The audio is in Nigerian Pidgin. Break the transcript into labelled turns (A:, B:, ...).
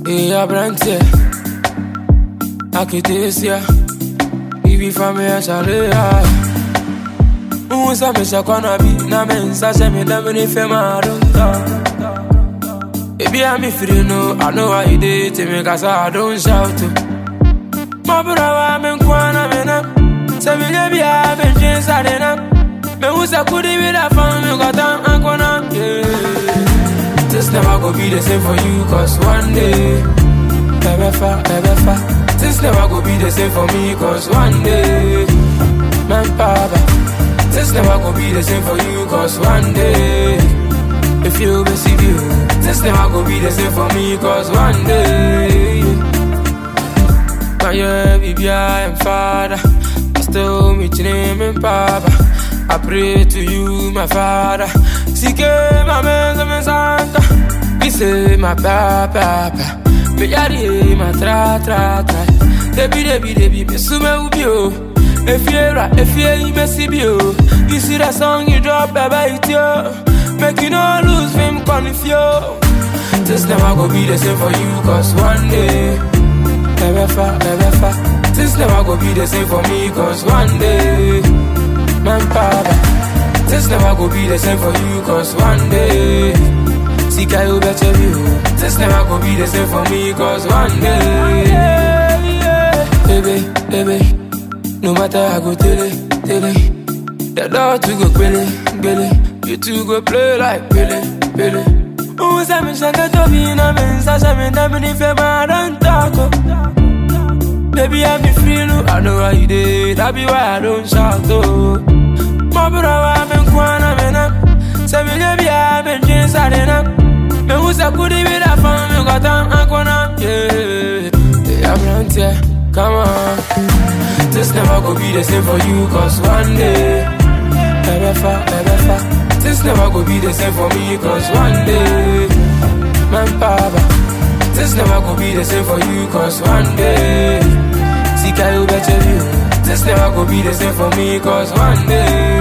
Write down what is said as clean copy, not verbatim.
A: Hey, Abrante, Akitesia, Ibi Famia Chalea. Usa me shakwana bi, na mensa sheme damini fema don't. Baby, I'm free no, I know how you did to me, cause I don't shout to. My brother, I'm in Kwana, man. So we never have a chance at enough. Me who's a goodie with a family, got down and Kwana. This never go be the same for you, cause one day, ever, this never go be the same for me, cause one day, man, Papa. This never go be the same for you, cause one day, if you receive you, this never go be the same for me, cause one day, my baby, I am father, I still meet your name and Papa. I pray to you, my father. Seek my man, Santa. We say my papa, me yari my tra. Debi, me sume ubio. If you messy bio. You see that song you drop, baby, it's yo. Make you no lose him, confuse. This never go be the same for you, cause one day, ever. This never go be the same for me, cause one day, man, Papa. This never go be the same for you, cause one day, see, you better view. This never go be the same for me, cause one day, baby, no matter how go tell it, the dog to go Billy, you two go play like Billy. Who's a mission to be in a man, such a man, I'm in favor, don't talk. Baby, I'm free, no, I know how you did, that be why I don't shout, though. My brother, I'm in Kwana, man. So we never have a chance at enough. Me who's a goodie with a family, got down and Kwana. Yeah, Abrante, come on. This never go be the same for you, cause one day, ever. This never go be the same for me, cause one day, man, Papa. This never go be the same for you, cause one day, see, you better view. This never go be the same for me, cause one day,